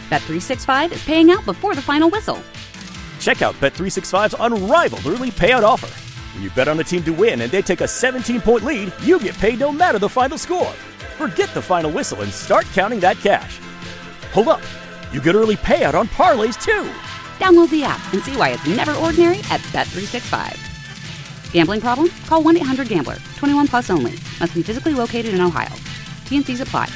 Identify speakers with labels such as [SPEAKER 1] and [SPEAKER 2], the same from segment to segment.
[SPEAKER 1] Bet365 is paying out before the final whistle.
[SPEAKER 2] Check out Bet365's unrivaled early payout offer. When you bet on a team to win and they take a 17-point lead, you get paid no matter the final score. Forget the final whistle and start counting that cash. Hold up. You get early payout on parlays, too.
[SPEAKER 1] Download the app and see why it's never ordinary at Bet365. Gambling problem? Call 1-800-GAMBLER. 21 plus only. Must be physically located in Ohio. T&Cs apply.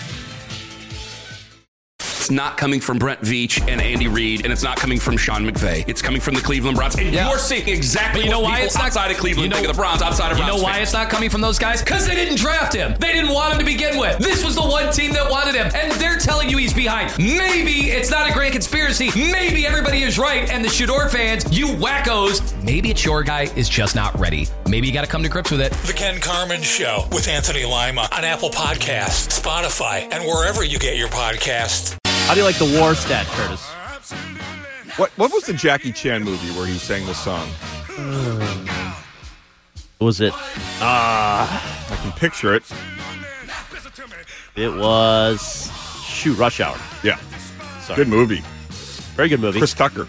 [SPEAKER 3] It's not coming from Brent Veach and Andy Reid, and it's not coming from Sean McVay. It's coming from the Cleveland Browns. And you're seeing exactly what people outside of Cleveland think of the Browns, outside of Browns.
[SPEAKER 4] You know why it's not coming from those guys? Because they didn't draft him. They didn't want him to begin with. This was the one team that wanted him, and they're telling you he's behind. Maybe it's not a grand conspiracy. Maybe everybody is right, and the Shador fans, you wackos, maybe it's your guy is just not ready. Maybe you got to come to grips with it.
[SPEAKER 5] The Ken Carman Show with Anthony Lima on Apple Podcasts, Spotify, and wherever you get your podcasts.
[SPEAKER 6] How do you like the war stat, Curtis?
[SPEAKER 7] What was the Jackie Chan movie where he sang the song?
[SPEAKER 6] What was it?
[SPEAKER 7] I can picture it.
[SPEAKER 6] It was Rush Hour.
[SPEAKER 7] Yeah.
[SPEAKER 6] Sorry.
[SPEAKER 7] Good movie.
[SPEAKER 6] Very good movie.
[SPEAKER 7] Chris Tucker.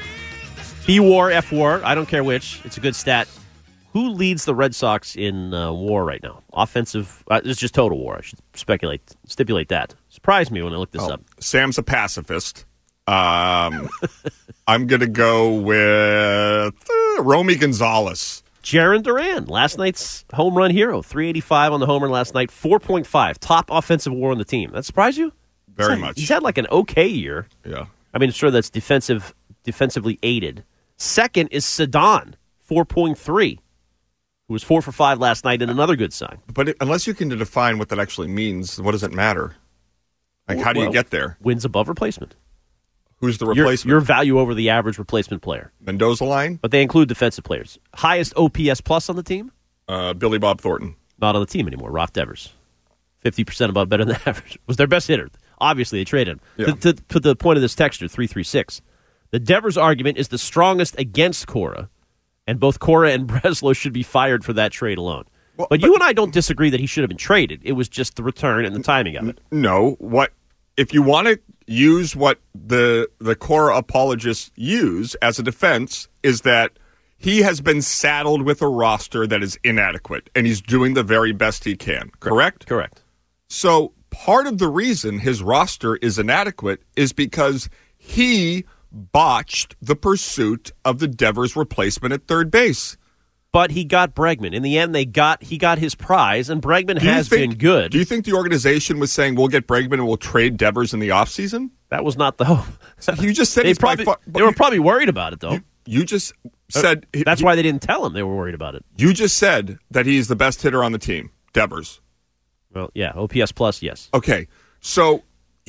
[SPEAKER 6] He war, F war. I don't care which. It's a good stat. Who leads the Red Sox in war right now? Offensive. It's just total war. I should stipulate that. Surprised me when I looked this up.
[SPEAKER 7] Sam's a pacifist. I'm going to go with Romy Gonzalez.
[SPEAKER 6] Jarren Duran, last night's home run hero. 385 on the homer last night. 4.5. Top offensive war on the team. That surprised you?
[SPEAKER 7] Very much.
[SPEAKER 6] He's had like an okay year.
[SPEAKER 7] Yeah.
[SPEAKER 6] I mean, sure, that's defensively aided. Second is Cedon, 4.3. Who was 4 for 5 last night, and another good sign.
[SPEAKER 7] But unless you can define what that actually means, what does it matter? Like, how do you get there?
[SPEAKER 6] Wins above replacement.
[SPEAKER 7] Who's the replacement?
[SPEAKER 6] Your value over the average replacement player.
[SPEAKER 7] Mendoza line?
[SPEAKER 6] But they include defensive players. Highest OPS plus on the team?
[SPEAKER 7] Billy Bob Thornton.
[SPEAKER 6] Not on the team anymore. Rolf Devers. 50% above, better than average. Was their best hitter. Obviously, they traded him.
[SPEAKER 7] Yeah.
[SPEAKER 6] To the point of this texture, 336. The Devers argument is the strongest against Cora. And both Cora and Breslow should be fired for that trade alone. Well, but you and I don't disagree that he should have been traded. It was just the return and the timing of it.
[SPEAKER 7] No. If you want to use what the Cora apologists use as a defense is that he has been saddled with a roster that is inadequate, and he's doing the very best he can. Correct?
[SPEAKER 6] Correct.
[SPEAKER 7] So part of the reason his roster is inadequate is because he botched the pursuit of the Devers replacement at third base.
[SPEAKER 6] But he got Bregman. In the end, he got his prize, and Bregman has been good.
[SPEAKER 7] Do you think the organization was saying, we'll get Bregman and we'll trade Devers in the offseason?
[SPEAKER 6] That was not the hope.
[SPEAKER 7] You just said
[SPEAKER 6] they were probably worried about it, though.
[SPEAKER 7] You just said...
[SPEAKER 6] That's why they didn't tell him they were worried about it.
[SPEAKER 7] You just said that he's the best hitter on the team, Devers.
[SPEAKER 6] Well, yeah, OPS plus, yes.
[SPEAKER 7] Okay, so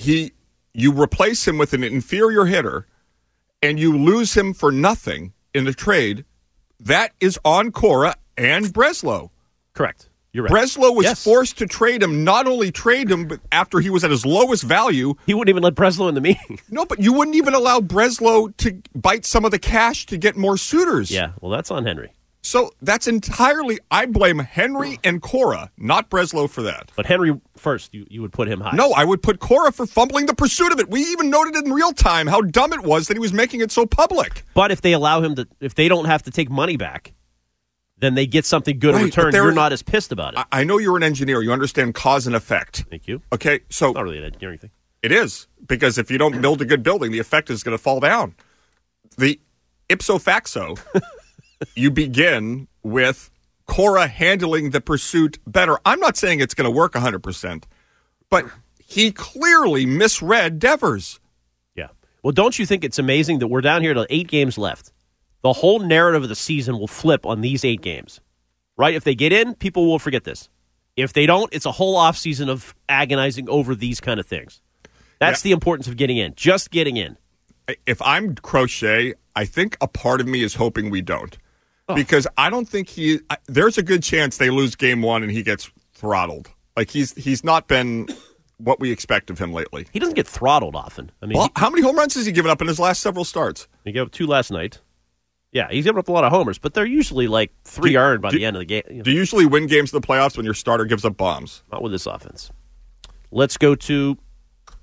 [SPEAKER 7] you replace him with an inferior hitter, and you lose him for nothing in the trade. That is on Cora and Breslow.
[SPEAKER 6] Correct. You're right.
[SPEAKER 7] Breslow was forced to trade him, not only trade him, but after he was at his lowest value.
[SPEAKER 6] He wouldn't even let Breslow in the meeting.
[SPEAKER 7] No, but you wouldn't even allow Breslow to bite some of the cash to get more suitors.
[SPEAKER 6] Yeah, well, that's on Henry.
[SPEAKER 7] So that's entirely, I blame Henry and Cora, not Breslow for that.
[SPEAKER 6] But Henry first, you would put him high.
[SPEAKER 7] No, I would put Cora for fumbling the pursuit of it. We even noted in real time how dumb it was that he was making it so public.
[SPEAKER 6] But if they allow him to, if they don't have to take money back, then they get something good in return. You're not as pissed about it.
[SPEAKER 7] I know you're an engineer. You understand cause and effect.
[SPEAKER 6] Thank you.
[SPEAKER 7] Okay, so...
[SPEAKER 6] It's not really an engineering thing.
[SPEAKER 7] It is, because if you don't build a good building, the effect is going to fall down. The ipso facto, you begin with Cora handling the pursuit better. I'm not saying it's going to work 100%, but he clearly misread Devers.
[SPEAKER 6] Yeah. Well, don't you think it's amazing that we're down here to 8 games left? The whole narrative of the season will flip on these 8 games, right? If they get in, people will forget this. If they don't, it's a whole offseason of agonizing over these kind of things. That's the importance of getting in, just getting in.
[SPEAKER 7] If I'm Crochet, I think a part of me is hoping we don't. Because I don't think there's a good chance they lose game 1 and he gets throttled. Like he's not been what we expect of him lately.
[SPEAKER 6] He doesn't get throttled often. I mean,
[SPEAKER 7] how many home runs has he given up in his last several starts?
[SPEAKER 6] He gave up 2 last night. Yeah, he's given up a lot of homers, but they're usually like 3 earned by the end of the game.
[SPEAKER 7] Do you usually win games in the playoffs when your starter gives up bombs?
[SPEAKER 6] Not with this offense. Let's go to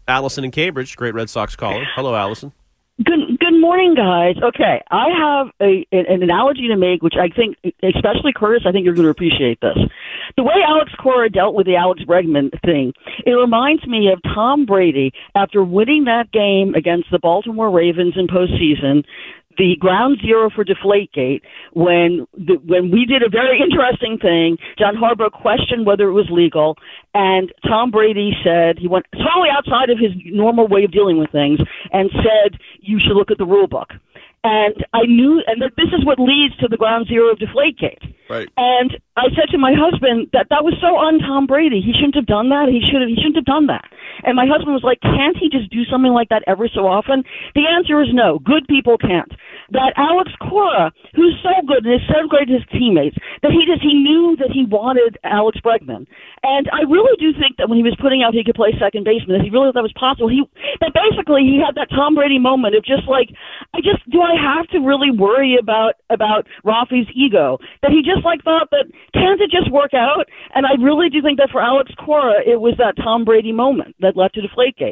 [SPEAKER 6] Allison in Cambridge, great Red Sox caller. Hello, Allison.
[SPEAKER 8] Good morning, guys. Okay, I have an analogy to make, which I think, especially Curtis, I think you're going to appreciate this. The way Alex Cora dealt with the Alex Bregman thing, it reminds me of Tom Brady after winning that game against the Baltimore Ravens in postseason, the ground zero for Deflategate, when we did a very interesting thing. John Harbaugh questioned whether it was legal, and Tom Brady said, he went totally outside of his normal way of dealing with things, and said, you should look at the rule book. And I knew, and that this is what leads to the ground zero of Deflategate.
[SPEAKER 7] Right.
[SPEAKER 8] And I said to my husband that was so un-Tom Brady. He shouldn't have done that. He shouldn't have done that. And my husband was like, can't he just do something like that every so often? The answer is no. Good people can't. That Alex Cora, who's so good and is so great to his teammates, that he knew that he wanted Alex Bregman. And I really do think that when he was putting out he could play second baseman, that he really thought that was possible. That basically he had that Tom Brady moment of just like, do I have to really worry about Rafi's ego? That he just like thought that, can't it just work out? And I really do think that for Alex Cora, it was that Tom Brady moment that led to Deflategate.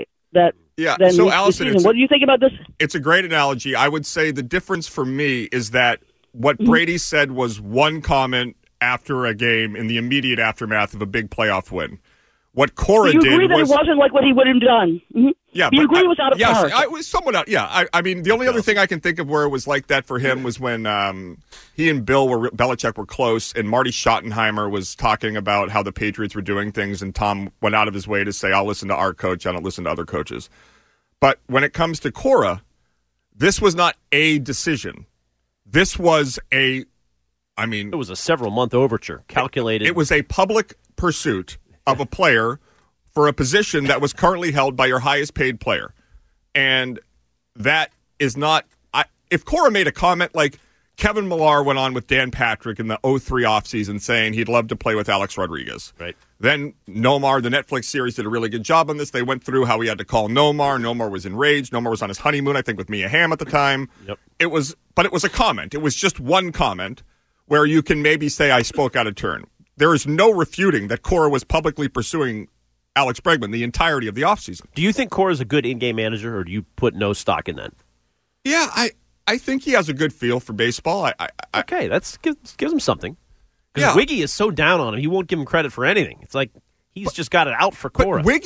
[SPEAKER 8] So
[SPEAKER 7] Allison,
[SPEAKER 8] what do you think about this?
[SPEAKER 7] It's a great analogy. I would say the difference for me is that what Brady said was one comment after a game in the immediate aftermath of a big playoff win. What Cora did was...
[SPEAKER 8] You agree that it wasn't like what he would have done? Mm-hmm.
[SPEAKER 7] Yeah,
[SPEAKER 8] you agree it was out of character?
[SPEAKER 7] Yes, I was somewhat out. Yeah, I mean, the only other thing I can think of where it was like that for him was when he and Belichick were close, and Marty Schottenheimer was talking about how the Patriots were doing things, and Tom went out of his way to say, I'll listen to our coach, I don't listen to other coaches. But when it comes to Cora, this was not a decision. This was it was a
[SPEAKER 6] several-month overture, calculated.
[SPEAKER 7] It was a public pursuit of a player for a position that was currently held by your highest paid player. And that is not... if Cora made a comment like Kevin Millar went on with Dan Patrick in the 2003 offseason saying he'd love to play with Alex Rodriguez.
[SPEAKER 6] Right.
[SPEAKER 7] Then Nomar, the Netflix series, did a really good job on this. They went through how he had to call Nomar. Nomar was enraged. Nomar was on his honeymoon, I think, with Mia Hamm at the time.
[SPEAKER 6] Yep.
[SPEAKER 7] But it was a comment. It was just one comment where you can maybe say I spoke out of turn. There is no refuting that Cora was publicly pursuing Alex Bregman the entirety of the offseason.
[SPEAKER 6] Do you think Cora's a good in-game manager, or do you put no stock in that?
[SPEAKER 7] Yeah, I think he has a good feel for baseball.
[SPEAKER 6] Okay, that gives him something. Because Wiggy is so down on him, he won't give him credit for anything. It's like he's just got it out for Cora.
[SPEAKER 7] But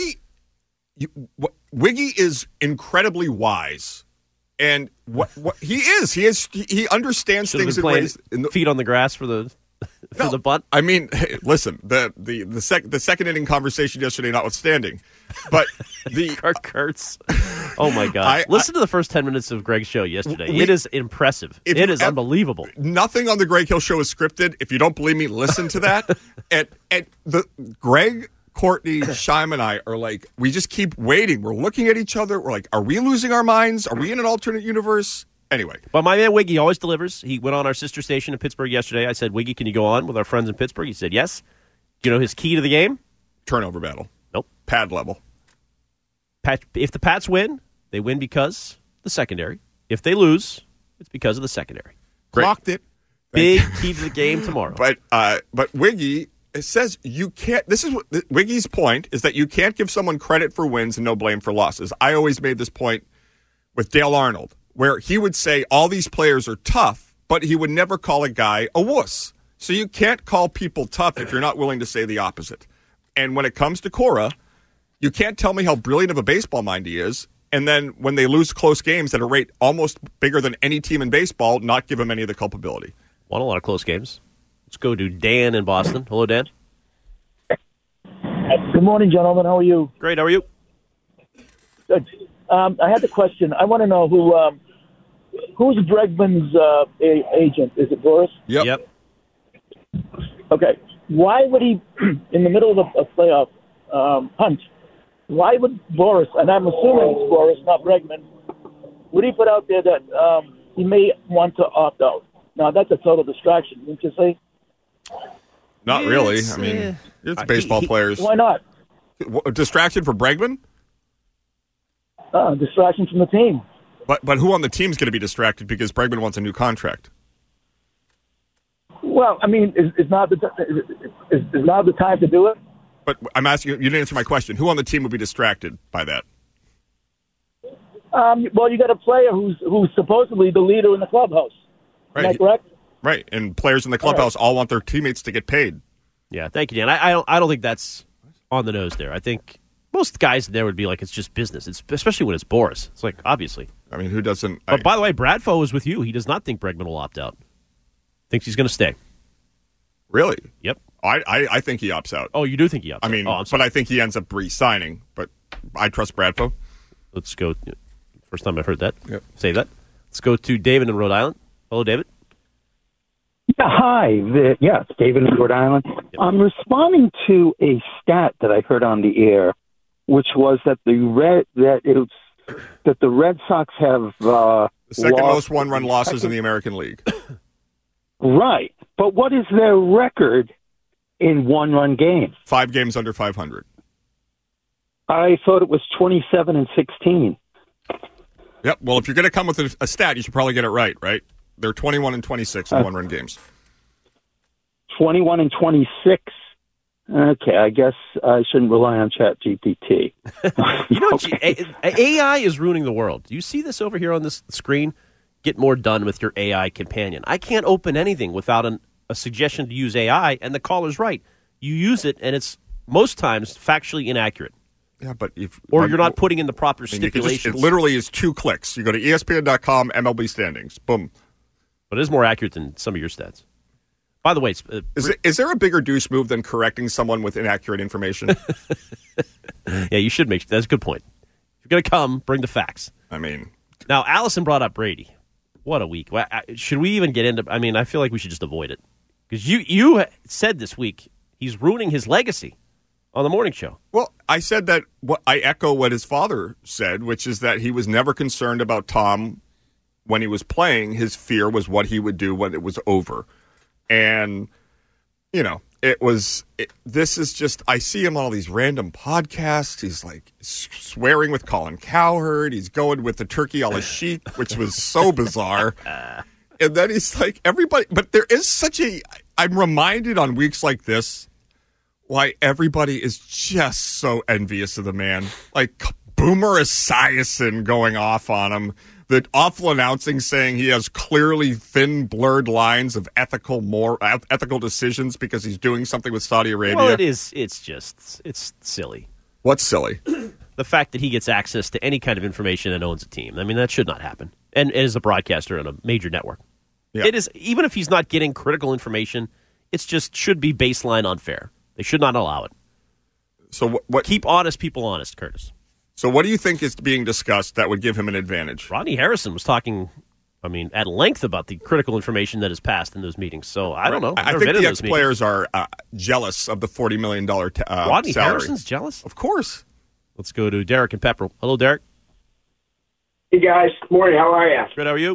[SPEAKER 7] Wiggy is incredibly wise. And what he understands things in ways.
[SPEAKER 6] Feet on the grass for the bunt.
[SPEAKER 7] I mean, hey, listen, the second inning conversation yesterday notwithstanding, but the
[SPEAKER 6] Kurtz. Oh my God! Listen to the first 10 minutes of Greg's show yesterday. It is impressive. It is unbelievable.
[SPEAKER 7] Nothing on the Greg Hill show is scripted. If you don't believe me, listen to that. and the Greg, Courtney, Scheim, and I are like, we just keep waiting. We're looking at each other. We're like, are we losing our minds? Are we in an alternate universe? Anyway.
[SPEAKER 6] But my man Wiggy always delivers. He went on our sister station in Pittsburgh yesterday. I said, Wiggy, can you go on with our friends in Pittsburgh? He said, yes. Do you know his key to the game?
[SPEAKER 7] Turnover battle.
[SPEAKER 6] Nope.
[SPEAKER 7] Pad level.
[SPEAKER 6] If the Pats win, they win because the secondary. If they lose, it's because of the secondary.
[SPEAKER 7] Clocked it.
[SPEAKER 6] Big key to the game tomorrow.
[SPEAKER 7] But Wiggy... It says you can't. This is what Wiggy's point is that you can't give someone credit for wins and no blame for losses. I always made this point with Dale Arnold, where he would say all these players are tough, but he would never call a guy a wuss. So you can't call people tough if you're not willing to say the opposite. And when it comes to Cora, you can't tell me how brilliant of a baseball mind he is, and then when they lose close games at a rate almost bigger than any team in baseball, not give him any of the culpability.
[SPEAKER 6] Won a lot of close games. Let's go to Dan in Boston. Hello, Dan.
[SPEAKER 9] Good morning, gentlemen. How are you?
[SPEAKER 6] Great. How are you?
[SPEAKER 9] Good. I had the question. I want to know who's Bregman's agent? Is it Boris?
[SPEAKER 6] Yep.
[SPEAKER 9] Okay. Why would he, in the middle of a playoff hunt, why would Boris, and I'm assuming it's Boris, not Bregman, would he put out there that he may want to opt out? Now, that's a total distraction, wouldn't you say?
[SPEAKER 7] Not really. I mean, it's baseball players.
[SPEAKER 9] Why not?
[SPEAKER 7] Distraction for Bregman?
[SPEAKER 9] Distraction from the team.
[SPEAKER 7] But who on the team is going to be distracted because Bregman wants a new contract?
[SPEAKER 9] Well, I mean, is now the time to do it?
[SPEAKER 7] But I'm asking you didn't answer my question. Who on the team would be distracted by that?
[SPEAKER 9] Well, you got a player who's supposedly the leader in the clubhouse.
[SPEAKER 7] Right.
[SPEAKER 9] Is that correct?
[SPEAKER 7] Right, and players in the clubhouse all want their teammates to get paid.
[SPEAKER 6] Yeah, thank you, Dan. I don't think that's on the nose there. I think most guys there would be like, it's just business. It's especially when it's Boris. It's like, obviously.
[SPEAKER 7] I mean, who doesn't?
[SPEAKER 6] But by the way, Bradfo is with you. He does not think Bregman will opt out. Thinks he's going to stay.
[SPEAKER 7] Really?
[SPEAKER 6] Yep.
[SPEAKER 7] I think he opts out.
[SPEAKER 6] Oh, you do think he opts out?
[SPEAKER 7] I mean, but I think he ends up re-signing. But I trust Bradfo.
[SPEAKER 6] Let's go. First time I've heard that.
[SPEAKER 7] Yep.
[SPEAKER 6] Say that. Let's go to David in Rhode Island. Hello, David.
[SPEAKER 10] Hi. Yes, David in Rhode Island.
[SPEAKER 6] Yep.
[SPEAKER 10] I'm responding to a stat that I heard on the air, which was that the Red Sox have
[SPEAKER 7] the second most one-run losses in the American League.
[SPEAKER 10] Right. But what is their record in one-run games?
[SPEAKER 7] 5 games under 500.
[SPEAKER 10] I thought it was 27-16.
[SPEAKER 7] Yep. Well, if you're going to come with a stat, you should probably get it right, right? They're 21-26 in one-run games.
[SPEAKER 10] 21-26. Okay, I guess I shouldn't rely on ChatGPT.
[SPEAKER 6] You know, AI is ruining the world. Do you see this over here on this screen? Get more done with your AI companion. I can't open anything without a suggestion to use AI, and the caller's right. You use it, and it's most times factually inaccurate.
[SPEAKER 7] Yeah, but
[SPEAKER 6] you're not putting in the proper stipulations.
[SPEAKER 7] It literally is 2 clicks. You go to ESPN.com, MLB standings. Boom.
[SPEAKER 6] But it is more accurate than some of your stats. By the way,
[SPEAKER 7] is there a bigger douche move than correcting someone with inaccurate information?
[SPEAKER 6] Yeah, you should make. That's a good point. If you're going to come, bring the facts.
[SPEAKER 7] I mean,
[SPEAKER 6] now Allison brought up Brady. What a week! Should we even get into? I mean, I feel like we should just avoid it because you said this week he's ruining his legacy on the morning show.
[SPEAKER 7] Well, I said that. I echo what his father said, which is that he was never concerned about Tom when he was playing. His fear was what he would do when it was over. And, you know, this is just, I see him on all these random podcasts. He's like swearing with Colin Cowherd. He's going with the turkey a la chic, which was so bizarre. And then he's like, everybody, but there is I'm reminded on weeks like this why everybody is just so envious of the man. Like Boomer Esiason going off on him. The awful announcing saying he has clearly thin, blurred lines of ethical decisions because he's doing something with Saudi Arabia.
[SPEAKER 6] Well, it is. It's silly.
[SPEAKER 7] What's silly?
[SPEAKER 6] The fact that he gets access to any kind of information and owns a team. I mean, that should not happen. And as a broadcaster on a major network. Yeah. It is, even if he's not getting critical information, it's just should be baseline unfair. They should not allow it.
[SPEAKER 7] So what?
[SPEAKER 6] Keep honest people honest, Curtis.
[SPEAKER 7] So what do you think is being discussed that would give him an advantage?
[SPEAKER 6] Rodney Harrison was talking, at length about the critical information that is passed in those meetings. So I don't know.
[SPEAKER 7] I think the ex-players are jealous of the $40 million
[SPEAKER 6] Rodney
[SPEAKER 7] salary.
[SPEAKER 6] Harrison's jealous?
[SPEAKER 7] Of course.
[SPEAKER 6] Let's go to Derek and Pepperell. Hello, Derek.
[SPEAKER 11] Hey, guys. Morning. How are you?
[SPEAKER 6] Good. How are you?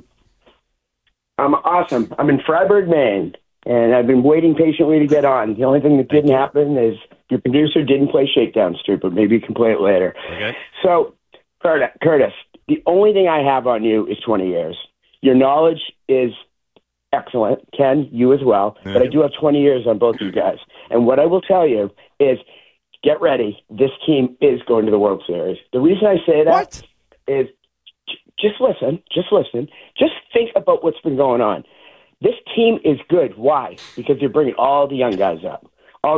[SPEAKER 11] I'm awesome. I'm in Freiburg, Maine, and I've been waiting patiently to get on. The only thing that didn't happen is your producer didn't play Shakedown Street, but maybe you can play it later.
[SPEAKER 6] Okay.
[SPEAKER 11] So, Curtis, the only thing I have on you is 20 years. Your knowledge is excellent. Ken, you as well.
[SPEAKER 7] Yeah.
[SPEAKER 11] But I do have 20 years on both of you guys. And what I will tell you is get ready. This team is going to the World Series. The reason I say that is just listen. Just think about what's been going on. This team is good. Why? Because they're bringing all the young guys up.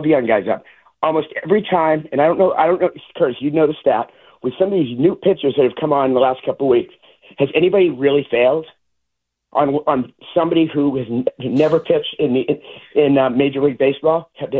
[SPEAKER 11] Almost every time, and I don't know, Curtis, you know the stat, with some of these new pitchers that have come on in the last couple of weeks, has anybody really failed on somebody who has never pitched in Major League Baseball? Have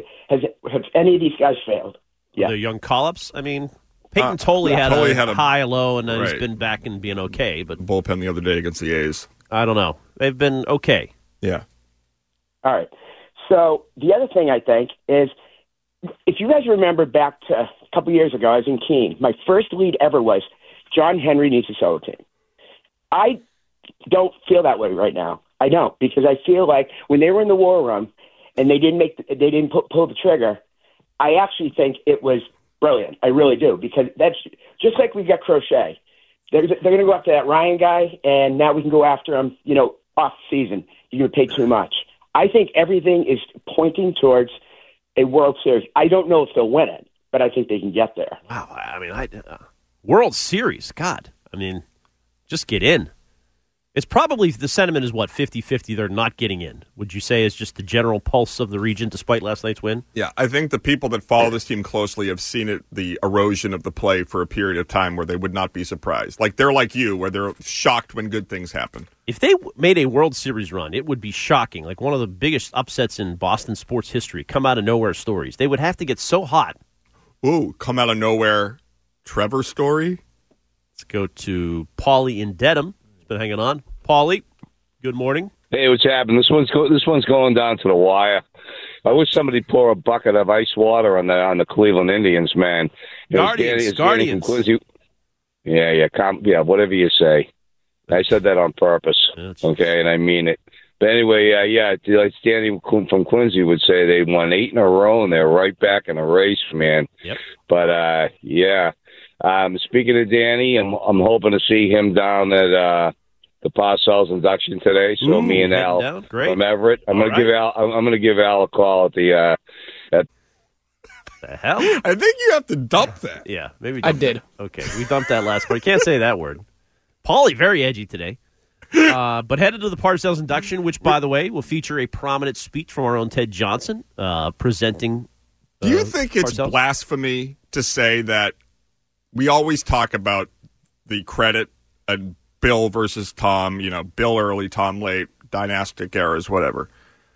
[SPEAKER 11] any of these guys failed?
[SPEAKER 6] Yeah. The young call-ups? Peyton Tolley had a high, low, and then he's been back and being okay. But
[SPEAKER 7] bullpen the other day against the A's.
[SPEAKER 6] I don't know. They've been okay.
[SPEAKER 7] Yeah.
[SPEAKER 11] All right. So the other thing I think is, if you guys remember back to a couple years ago, I was in Keene. My first lead ever was John Henry needs a solo team. I don't feel that way right now. I don't, because I feel like when they were in the war room and they didn't pull the trigger, I actually think it was brilliant. I really do, because that's just like we got Crochet. They're going to go after that Ryan guy, and now we can go after him. Off season, you're going to pay too much. I think everything is pointing towards a World Series. I don't know if they'll win it, but I think they can get there.
[SPEAKER 6] Wow. World Series, God. I mean, just get in. It's probably, the sentiment is what, 50-50 they're not getting in. Would you say is just the general pulse of the region despite last night's win?
[SPEAKER 7] Yeah, I think the people that follow this team closely have seen it, the erosion of the play for a period of time where they would not be surprised. Like, they're like you, where they're shocked when good things happen.
[SPEAKER 6] If they made a World Series run, it would be shocking. Like one of the biggest upsets in Boston sports history, come out of nowhere stories. They would have to get so hot.
[SPEAKER 7] Ooh, come out of nowhere Trevor story?
[SPEAKER 6] Let's go to Paulie in Dedham. He's been hanging on. Paulie, good morning.
[SPEAKER 12] Hey, what's happening? This one's going down to the wire. I wish somebody pour a bucket of ice water on the Cleveland Indians, man.
[SPEAKER 6] Guardians.
[SPEAKER 12] Yeah, whatever you say. I said that on purpose, okay, and I mean it. But anyway, like Danny from Quincy would say, they won 8 in a row, and they're right back in the race, man.
[SPEAKER 6] Yep.
[SPEAKER 12] But, speaking of Danny, I'm hoping to see him down at the Parcells induction today. So me and Al from Everett. I'm going to give Al a call at the
[SPEAKER 6] hell?
[SPEAKER 7] I think you have to dump that.
[SPEAKER 6] Yeah, maybe
[SPEAKER 13] I did.
[SPEAKER 6] Okay, we dumped that last part. You can't say that word. Paulie, very edgy today. But headed to the Parcells induction, which, by the way, will feature a prominent speech from our own Ted Johnson presenting.
[SPEAKER 7] Do you think it's
[SPEAKER 6] Parcells?
[SPEAKER 7] Blasphemy to say that we always talk about the credit and Bill versus Tom, Bill early, Tom late, dynastic eras, whatever,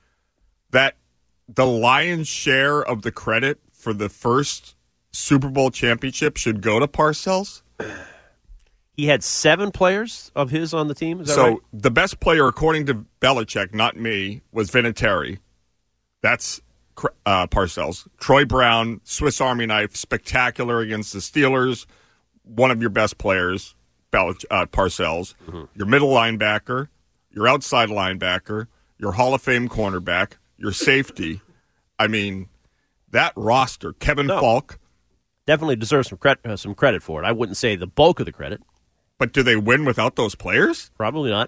[SPEAKER 7] that the lion's share of the credit for the first Super Bowl championship should go to Parcells?
[SPEAKER 6] He had 7 players of his on the team. Is that
[SPEAKER 7] so
[SPEAKER 6] right?
[SPEAKER 7] The best player, according to Belichick, not me, was Vinatieri. That's Parcells. Troy Brown, Swiss Army knife, spectacular against the Steelers. One of your best players. Parcells, your middle linebacker, your outside linebacker, your Hall of Fame cornerback, your safety. I mean, that roster, Kevin Falk.
[SPEAKER 6] Definitely deserves some credit for it. I wouldn't say the bulk of the credit.
[SPEAKER 7] But do they win without those players?
[SPEAKER 6] Probably not.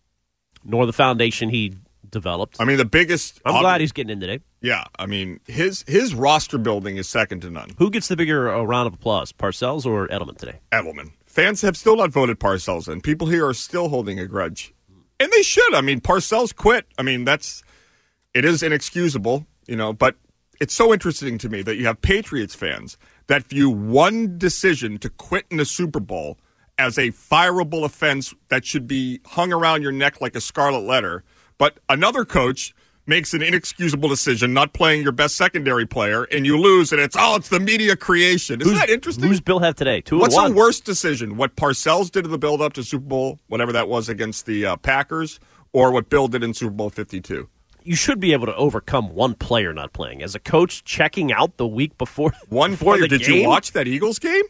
[SPEAKER 6] Nor the foundation he developed.
[SPEAKER 7] I mean, the biggest...
[SPEAKER 6] I'm glad he's getting in today.
[SPEAKER 7] Yeah, I mean, his roster building is second to none.
[SPEAKER 6] Who gets the bigger round of applause, Parcells or Edelman today?
[SPEAKER 7] Edelman. Fans have still not voted Parcells in. People here are still holding a grudge. And they should. I mean, Parcells quit. I mean, it is inexcusable, but it's so interesting to me that you have Patriots fans that view one decision to quit in the Super Bowl as a fireable offense that should be hung around your neck like a scarlet letter. But another coach makes an inexcusable decision, not playing your best secondary player, and you lose, and it's the media creation. Isn't that interesting?
[SPEAKER 6] Who's Bill have today? 2-1.
[SPEAKER 7] What's the worst decision? What Parcells did in the build-up to Super Bowl, whatever that was against the Packers, or what Bill did in Super Bowl 52?
[SPEAKER 6] You should be able to overcome one player not playing. As a coach, checking out the week before
[SPEAKER 7] one
[SPEAKER 6] before
[SPEAKER 7] player.
[SPEAKER 6] The
[SPEAKER 7] did
[SPEAKER 6] game?
[SPEAKER 7] You watch that Eagles game?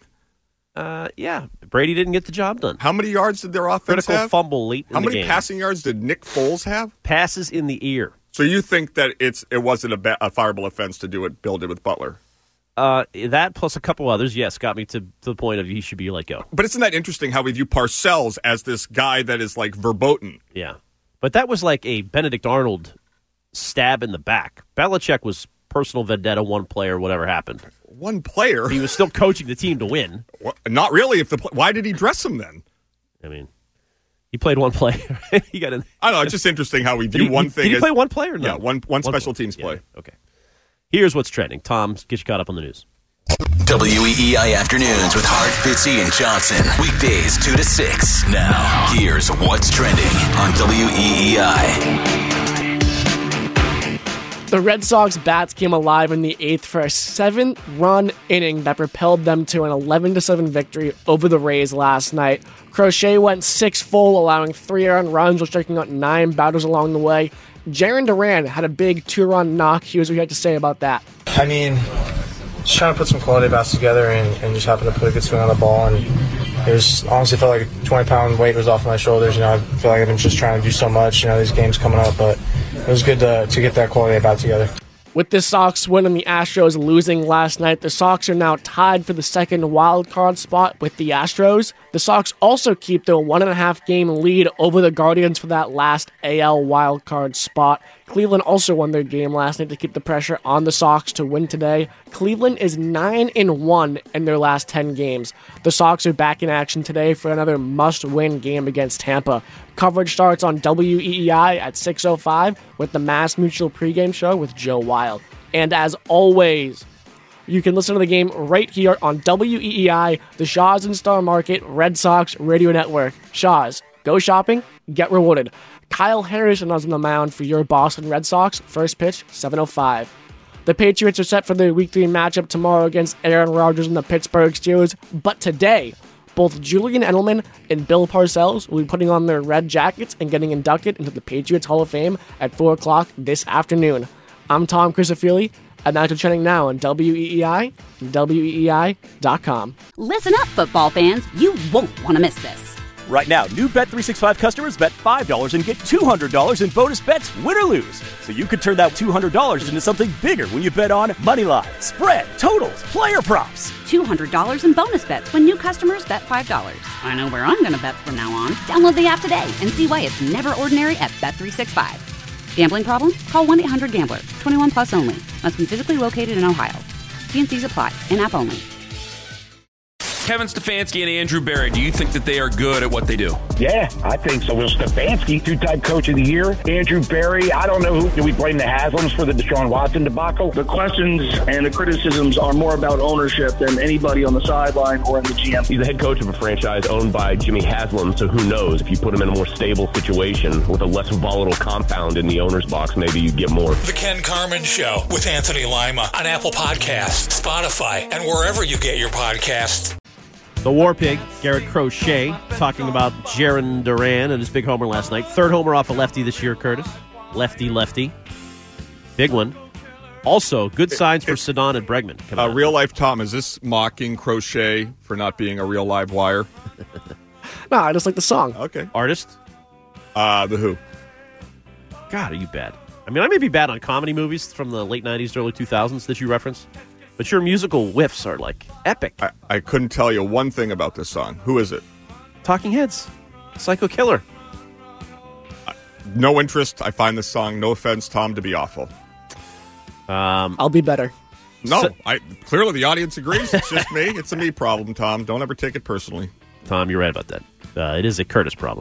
[SPEAKER 6] Yeah. Brady didn't get the job done.
[SPEAKER 7] How many yards did their offense
[SPEAKER 6] Critical
[SPEAKER 7] have?
[SPEAKER 6] fumble late in the game.
[SPEAKER 7] How many passing yards did Nick Foles have?
[SPEAKER 6] Passes in the ear.
[SPEAKER 7] So you think that it wasn't a fireable offense to do what Bill did with Butler?
[SPEAKER 6] That plus a couple others, yes, got me to the point of he should be let go.
[SPEAKER 7] But isn't that interesting how we view Parcells as this guy that is like verboten?
[SPEAKER 6] Yeah. But that was like a Benedict Arnold stab in the back. Belichick was personal vendetta, one player, whatever happened.
[SPEAKER 7] One player?
[SPEAKER 6] He was still coaching the team to win.
[SPEAKER 7] Well, not really. Why did he dress him then?
[SPEAKER 6] I mean, he played one play. He got in.
[SPEAKER 7] I don't know. It's just interesting how we view one thing.
[SPEAKER 6] Did he play one play or no?
[SPEAKER 7] Yeah, one special teams play.
[SPEAKER 6] Yeah, okay. Here's what's trending. Tom, get you caught up on the news.
[SPEAKER 14] WEEI Afternoons with Hart, Fitzy, and Johnson. Weekdays 2 to 6. Now, here's what's trending on WEEI.
[SPEAKER 13] The Red Sox bats came alive in the 8th for a 7-run inning that propelled them to an 11-7 victory over the Rays last night. Crochet went 6 full, allowing 3 earned runs while striking out 9 batters along the way. Jaron Duran had a big 2-run knock. Here's what he had to say about that.
[SPEAKER 15] I mean, just trying to put some quality bats together and just happened to put a good swing on the ball. And it was honestly felt like a 20-pound weight was off my shoulders. I feel like I've been just trying to do so much, these games coming up. But it was good to get that quality bat together.
[SPEAKER 13] With the Sox win and the Astros losing last night, the Sox are now tied for the second wild card spot with the Astros. The Sox also keep their 1.5 game lead over the Guardians for that last AL wild card spot. Cleveland also won their game last night to keep the pressure on the Sox to win today. Cleveland is 9-1 in their last 10 games. The Sox are back in action today for another must-win game against Tampa. Coverage starts on WEEI at 6:05 with the Mass Mutual pregame show with Joe Wild. And as always, you can listen to the game right here on WEEI, the Shaw's and Star Market Red Sox Radio Network. Shaw's, go shopping, get rewarded. Kyle Harrison is on the mound for your Boston Red Sox. First pitch, 7:05. The Patriots are set for their Week 3 matchup tomorrow against Aaron Rodgers and the Pittsburgh Steelers. But today, both Julian Edelman and Bill Parcells will be putting on their red jackets and getting inducted into the Patriots Hall of Fame at 4 o'clock this afternoon. I'm Tom Crisafilli, and that's what's trending now on WEEI and WEEI.com.
[SPEAKER 1] Listen up, football fans. You won't want to miss this.
[SPEAKER 2] Right now, new Bet365 customers bet $5 and get $200 in bonus bets, win or lose. So you could turn that $200 into something bigger when you bet on money line, spread, totals, player props.
[SPEAKER 1] $200 in bonus bets when new customers bet $5. I know where I'm going to bet from now on. Download the app today and see why it's never ordinary at Bet365. Gambling problem? Call 1-800-GAMBLER. 21 plus only. Must be physically located in Ohio. T&Cs apply. In-app only.
[SPEAKER 3] Kevin Stefanski and Andrew Berry, do you think that they are good at what they do?
[SPEAKER 16] Yeah, I think so. Will Stefanski, two-time coach of the year. Andrew Berry, I don't know who. Do we blame the Haslams for the Deshaun Watson debacle?
[SPEAKER 17] The questions and the criticisms are more about ownership than anybody on the sideline or in the GM.
[SPEAKER 18] He's the head coach of a franchise owned by Jimmy Haslam, so who knows? If you put him in a more stable situation with a less volatile compound in the owner's box, maybe you get more.
[SPEAKER 5] The Ken Carman Show with Anthony Lima on Apple Podcasts, Spotify, and wherever you get your podcasts.
[SPEAKER 6] The War Pig, Garrett Crochet, talking about Jarren Duran and his big homer last night. Third homer off a lefty this year, Curtis. Lefty. Big one. Also, good signs for Sedon and Bregman.
[SPEAKER 7] Real life Tom, is this mocking Crochet for not being a real live wire?
[SPEAKER 13] No, I just like the song.
[SPEAKER 7] Okay.
[SPEAKER 6] Artist?
[SPEAKER 7] The Who.
[SPEAKER 6] God, are you bad? I mean, I may be bad on comedy movies from the late 90s, early 2000s that you reference. But your musical whiffs are, like, epic.
[SPEAKER 7] I couldn't tell you one thing about this song. Who is it?
[SPEAKER 6] Talking Heads. Psycho Killer.
[SPEAKER 7] No interest. I find this song, no offense, Tom, to be awful.
[SPEAKER 13] I'll be better.
[SPEAKER 7] No, clearly the audience agrees. It's just me. It's a me problem, Tom. Don't ever take it personally.
[SPEAKER 6] Tom, you're right about that. It is a Curtis problem.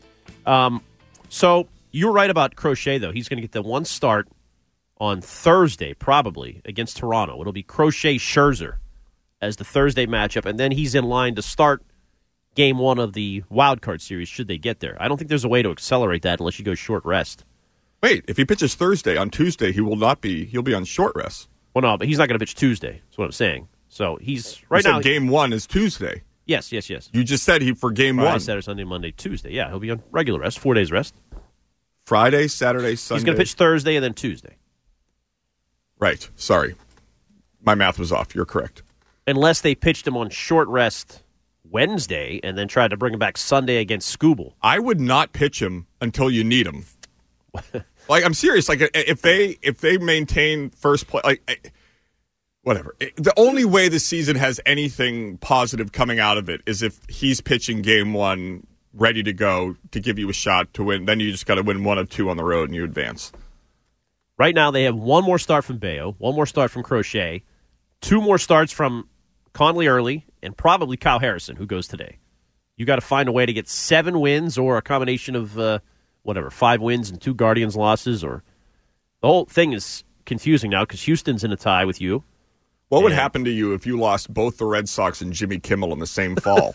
[SPEAKER 6] So you're right about Crochet, though. He's going to get the one start on Thursday, probably, against Toronto. It'll be Crochet-Scherzer as the Thursday matchup, and then he's in line to start Game 1 of the Wild Card Series, should they get there. I don't think there's a way to accelerate that unless you go short rest.
[SPEAKER 7] Wait, if he pitches Thursday, on Tuesday he'll be on short rest.
[SPEAKER 6] Well, no, but he's not going to pitch Tuesday, that's what I'm saying. So he's, right
[SPEAKER 7] you
[SPEAKER 6] now...
[SPEAKER 7] said Game 1 is Tuesday.
[SPEAKER 6] Yes.
[SPEAKER 7] You just said for Game 1.
[SPEAKER 6] Saturday, Sunday, Monday, Tuesday. Yeah, he'll be on regular rest, 4 days rest.
[SPEAKER 7] Friday, Saturday, Sunday.
[SPEAKER 6] He's going to pitch Thursday and then Tuesday.
[SPEAKER 7] Right. Sorry. My math was off. You're correct.
[SPEAKER 6] Unless they pitched him on short rest Wednesday and then tried to bring him back Sunday against Scooble.
[SPEAKER 7] I would not pitch him until you need him. Like, I'm serious. Like, if they maintain first place, whatever. The only way the season has anything positive coming out of it is if he's pitching Game 1 ready to go to give you a shot to win. Then you just got to win 1 of 2 on the road and you advance.
[SPEAKER 6] Right now, they have one more start from Bayo, one more start from Crochet, 2 more starts from Conley Early, and probably Kyle Harrison, who goes today. You got to find a way to get 7 wins or a combination of, 5 wins and 2 Guardians losses. Or the whole thing is confusing now because Houston's in a tie with you.
[SPEAKER 7] What would happen to you if you lost both the Red Sox and Jimmy Kimmel in the same fall?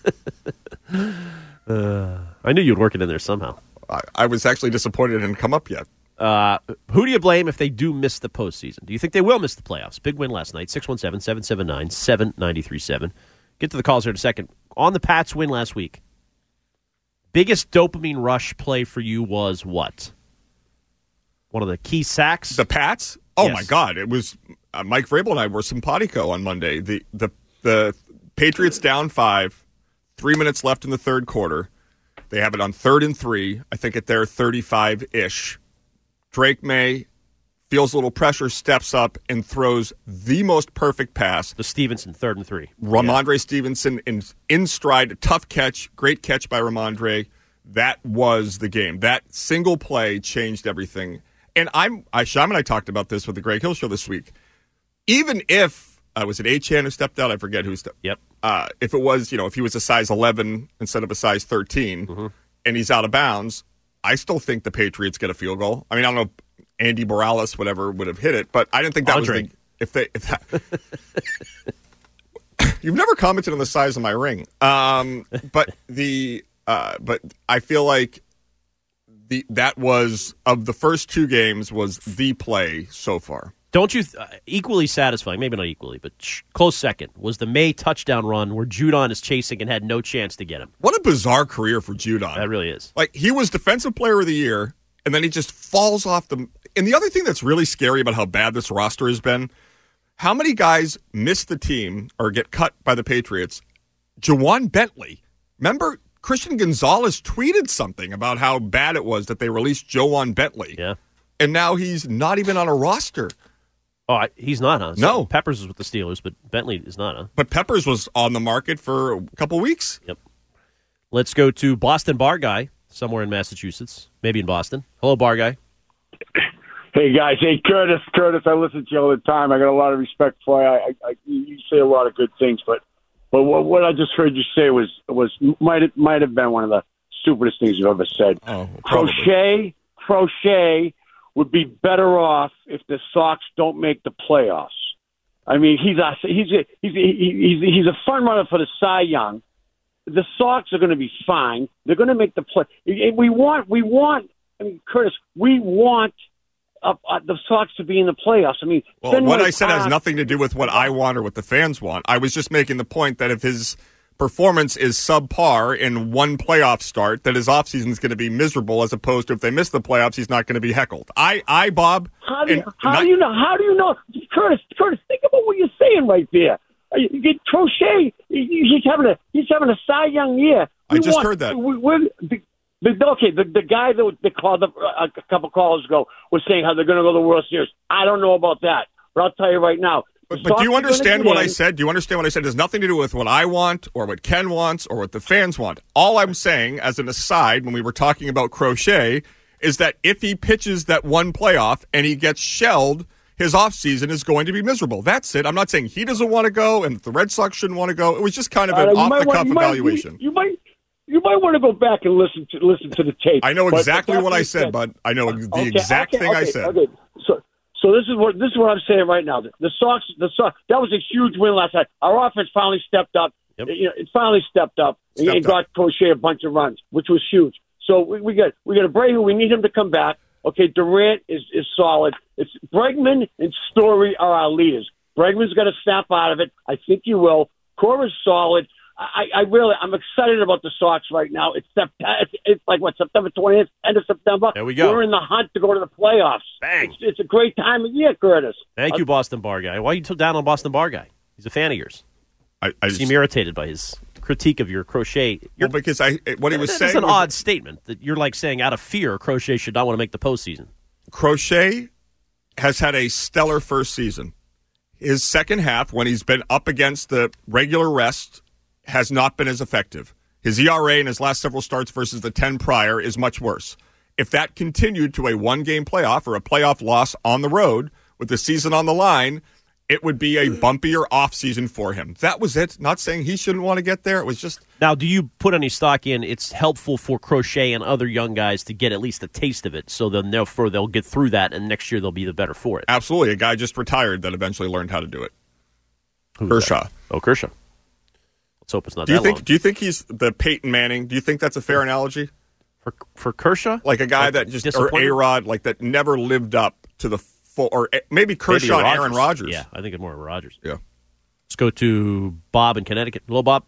[SPEAKER 6] I knew you'd work it in there somehow.
[SPEAKER 7] I was actually disappointed it didn't come up yet.
[SPEAKER 6] Who do you blame if they do miss the postseason? Do you think they will miss the playoffs? Big win last night, 617-779-7937. Get to the calls here in a second. On the Pats' win last week, biggest dopamine rush play for you was what? One of the key sacks?
[SPEAKER 7] The Pats? Oh,
[SPEAKER 6] yes.
[SPEAKER 7] My God. It was Mike Vrabel and I were simpatico on Monday. The Patriots down 5, 3 minutes left in the third quarter. They have it on 3rd and 3, I think at their 35-ish. Drake May feels a little pressure, steps up, and throws the most perfect pass.
[SPEAKER 6] The Stevenson, 3rd and 3.
[SPEAKER 7] Ramondre Stevenson in stride, tough catch, great catch by Ramondre. That was the game. That single play changed everything. And Sham and I talked about this with the Greg Hill Show this week. Even if, was it Achane who stepped out? I forget who stepped.
[SPEAKER 6] Yep.
[SPEAKER 7] If it was, if he was a size 11 instead of a size 13, and he's out of bounds, I still think the Patriots get a field goal. I mean, I don't know, Andy Morales, whatever, would have hit it, but I didn't think that
[SPEAKER 6] Andre.
[SPEAKER 7] was You've never commented on the size of my ring, but I feel like that was, of the first two games, was the play so far.
[SPEAKER 6] Don't you equally satisfying? Maybe not equally, but close second was the May touchdown run where Judon is chasing and had no chance to get him.
[SPEAKER 7] What a bizarre career for Judon.
[SPEAKER 6] That really is.
[SPEAKER 7] Like, he was Defensive Player of the Year, and then he just falls off the. And the other thing that's really scary about how bad this roster has been. How many guys miss the team or get cut by the Patriots? Jawan Bentley. Remember, Christian Gonzalez tweeted something about how bad it was that they released Jawan Bentley.
[SPEAKER 6] Yeah.
[SPEAKER 7] And now he's not even on a roster.
[SPEAKER 6] Oh, he's not, huh?
[SPEAKER 7] No.
[SPEAKER 6] So Peppers is with the Steelers, but Bentley is not, huh?
[SPEAKER 7] But Peppers was on the market for a couple weeks.
[SPEAKER 6] Yep. Let's go to Boston Bar Guy, somewhere in Massachusetts, maybe in Boston. Hello, Bar Guy.
[SPEAKER 19] Hey, guys. Hey, Curtis, I listen to you all the time. I got a lot of respect for you. You say a lot of good things, but what I just heard you say might have been one of the stupidest things you've ever said.
[SPEAKER 7] Oh,
[SPEAKER 19] Crochet would be better off if the Sox don't make the playoffs. I mean, he's a front runner for the Cy Young. The Sox are going to be fine. They're going to make the play. We want. I mean, Curtis, we want the Sox to be in the playoffs. I mean,
[SPEAKER 7] well, what I said has nothing to do with what I want or what the fans want. I was just making the point that if his performance is subpar in one playoff start, that his offseason is going to be miserable, as opposed to if they miss the playoffs, he's not going to be heckled. Bob.
[SPEAKER 19] How do you know? Curtis, think about what you're saying right there. Crochet, he's having a Cy Young year.
[SPEAKER 7] I just heard that.
[SPEAKER 19] The guy that they called up a couple callers ago was saying how they're going to go to the World Series. I don't know about that, but I'll tell you right now.
[SPEAKER 7] But do you understand what I said? Do you understand what I said? It has nothing to do with what I want or what Ken wants or what the fans want. All I'm saying, as an aside, when we were talking about Crochet, is that if he pitches that one playoff and he gets shelled, his offseason is going to be miserable. That's it. I'm not saying he doesn't want to go and the Red Sox shouldn't want to go. It was just kind of an off-the-cuff evaluation.
[SPEAKER 19] You might want to go back and listen to the tape.
[SPEAKER 7] I know exactly what I said, bud. I know the exact thing I said.
[SPEAKER 19] Okay. So this is what I'm saying right now. The Sox, that was a huge win last night. Our offense finally stepped up.
[SPEAKER 6] Yep.
[SPEAKER 19] It finally stepped up and got Crochet a bunch of runs, which was huge. So we got Abreu. We need him to come back. Okay, Durant is solid. It's Bregman and Story are our leaders. Bregman's got to snap out of it. I think he will. Cora's solid. I'm excited about the Sox right now. It's like September 20th, end of September.
[SPEAKER 6] There we go.
[SPEAKER 19] We're in the hunt to go to the playoffs.
[SPEAKER 6] Bang!
[SPEAKER 19] It's a great time of year, Curtis.
[SPEAKER 6] Thank you, Boston Bar Guy. Why are you down on Boston Bar Guy? He's a fan of yours. I seem irritated by his critique of your Crochet.
[SPEAKER 7] Because what he was saying.
[SPEAKER 6] It's an odd statement that you're like saying out of fear Crochet should not want to make the postseason.
[SPEAKER 7] Crochet has had a stellar first season. His second half, when he's been up against the regular rest, has not been as effective. His ERA in his last several starts versus the 10 prior is much worse. If that continued to a one-game playoff or a playoff loss on the road with the season on the line, it would be a bumpier offseason for him. That was it. Not saying he shouldn't want to get there. It was just...
[SPEAKER 6] Now, do you put any stock in it's helpful for Crochet and other young guys to get at least a taste of it so they'll get through that and next year they'll be the better for it?
[SPEAKER 7] Absolutely. A guy just retired that eventually learned how to do it. Kershaw.
[SPEAKER 6] That? Oh, Kershaw. Let's hope it's not that long.
[SPEAKER 7] Do you think he's the Peyton Manning? Do you think that's a fair analogy?
[SPEAKER 6] For Kershaw?
[SPEAKER 7] Like a guy that just, or A-Rod, like that never lived up to the full, or maybe Kershaw and Aaron Rodgers.
[SPEAKER 6] Yeah, I think it's more of Rodgers.
[SPEAKER 7] Yeah.
[SPEAKER 6] Let's go to Bob in Connecticut. Hello, Bob.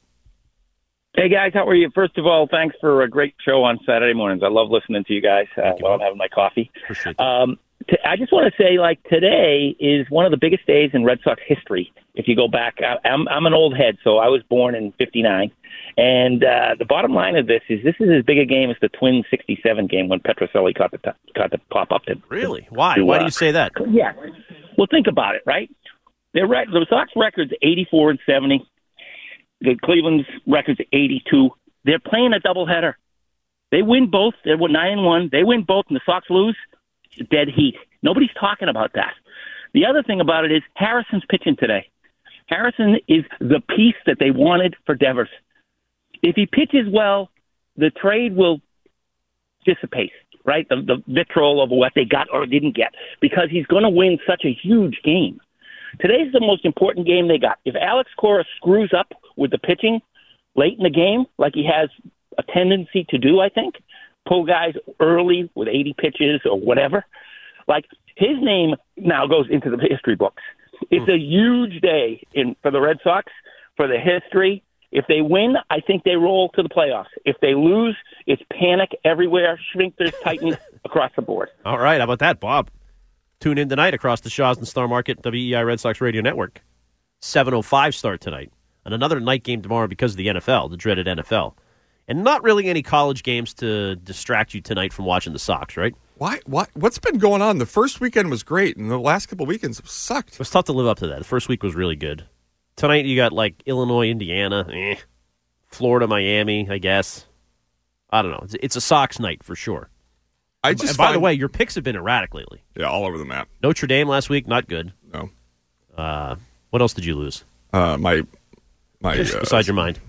[SPEAKER 20] Hey, guys. How are you? First of all, thanks for a great show on Saturday mornings. I love listening to you guys while I'm having my coffee.
[SPEAKER 6] Appreciate that.
[SPEAKER 20] I just want to say, today is one of the biggest days in Red Sox history. If you go back, I'm an old head, so I was born in '59. And the bottom line of this is as big a game as the Twins '67 game when Petrocelli caught the pop up.
[SPEAKER 6] Really? Why? Why do you say that?
[SPEAKER 20] Yeah. Well, think about it, right? The Sox record's 84-70. The Cleveland's record's 82. They're playing a doubleheader. They win both. They're 9-1. They win both, and the Sox lose. dead heat. Nobody's talking about that. The other thing about it is Harrison's pitching today. Harrison is the piece that they wanted for Devers. If he pitches well, the trade will dissipate, right? The vitriol of what they got or didn't get, because he's going to win such a huge game. Today's the most important game they got. If Alex Cora screws up with the pitching late in the game, like he has a tendency to do, I think, pull guys early with 80 pitches or whatever, like his name now goes into the history books. It's a huge day for the Red Sox, for the history. If they win, I think they roll to the playoffs. If they lose, it's panic everywhere, shrinkers, titans across the board.
[SPEAKER 6] All right, how about that, Bob? Tune in tonight across the Shaw's and Star Market, WEI Red Sox Radio Network. 7:05 start tonight. And another night game tomorrow because of the NFL, the dreaded NFL. And not really any college games to distract you tonight from watching the Sox, right?
[SPEAKER 7] Why? What's been going on? The first weekend was great, and the last couple weekends have sucked.
[SPEAKER 6] It was tough to live up to that. The first week was really good. Tonight you got like Illinois, Indiana, Florida, Miami, I guess. I don't know. It's a Sox night for sure. And by the way, your picks have been erratic lately.
[SPEAKER 7] Yeah, all over the map.
[SPEAKER 6] Notre Dame last week, not good.
[SPEAKER 7] No.
[SPEAKER 6] What else did you lose?
[SPEAKER 7] My
[SPEAKER 6] besides your mind.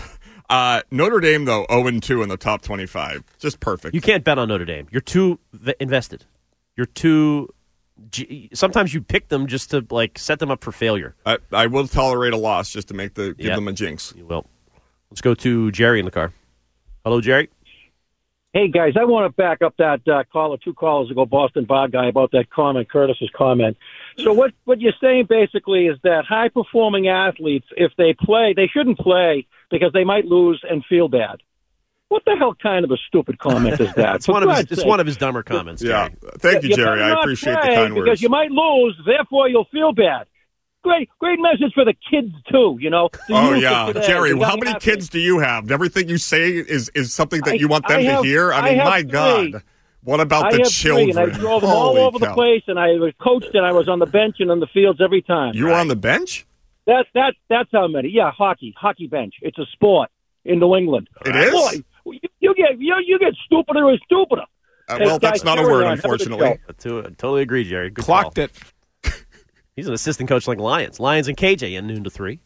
[SPEAKER 7] Notre Dame, though, 0-2 in the top 25. Just perfect.
[SPEAKER 6] You can't bet on Notre Dame. You're too invested. You're too... Sometimes you pick them just to set them up for failure.
[SPEAKER 7] I will tolerate a loss just to give them a jinx.
[SPEAKER 6] You will. Let's go to Jerry in the car. Hello, Jerry.
[SPEAKER 21] Hey, guys, I want to back up that caller 2 callers ago, Boston Bar guy, about that comment, Curtis's comment. So what you're saying basically is that high-performing athletes, if they play, they shouldn't play because they might lose and feel bad. What the hell kind of a stupid comment is that?
[SPEAKER 6] It's one of his dumber comments, Jerry.
[SPEAKER 7] Yeah. Thank you, Jerry. I appreciate the kind words.
[SPEAKER 21] Because you might lose, therefore you'll feel bad. Great message for the kids, too, you know.
[SPEAKER 7] Oh, yeah. Jerry, how many kids do you have? Everything you say is something that you want them to hear? I mean, my God. What about the children?
[SPEAKER 21] 3, and I drove them all over the place, and I was coached, and I was on the bench and on the fields every time.
[SPEAKER 7] You were on the bench?
[SPEAKER 21] That's how many. Yeah, hockey bench. It's a sport in New England.
[SPEAKER 7] It is?
[SPEAKER 21] Boy, you get stupider and stupider.
[SPEAKER 7] Well, that's not a word, unfortunately.
[SPEAKER 6] I totally agree, Jerry. Good
[SPEAKER 7] Clocked
[SPEAKER 6] call.
[SPEAKER 7] It.
[SPEAKER 6] He's an assistant coach like Lions. Lions and KJ in noon to 3.